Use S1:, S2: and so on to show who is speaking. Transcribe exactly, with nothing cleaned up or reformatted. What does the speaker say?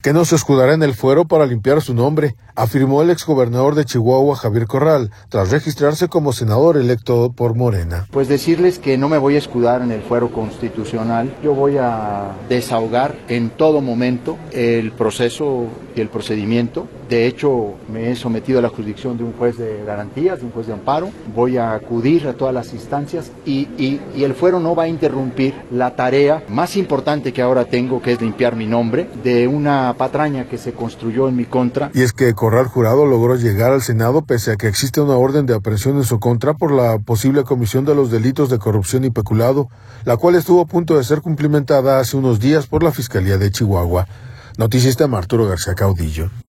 S1: que no se escudará en el fuero para limpiar su nombre, afirmó el exgobernador de Chihuahua, Javier Corral, tras registrarse como senador electo por Morena.
S2: Pues decirles que no me voy a escudar en el fuero constitucional, yo voy a desahogar en todo momento el proceso y el procedimiento. De hecho, me he sometido a la jurisdicción de un juez de garantías, de un juez de amparo, voy a acudir a todas las instancias y, y, y el fuero no va a interrumpir la tarea más importante que ahora tengo, que es limpiar mi nombre de una patraña que se construyó en mi contra.
S1: Y es que Corral Jurado logró llegar al Senado pese a que existe una orden de aprehensión en su contra por la posible comisión de los delitos de corrupción y peculado, la cual estuvo a punto de ser cumplimentada hace unos días por la Fiscalía de Chihuahua. Noticias de Arturo García Caudillo.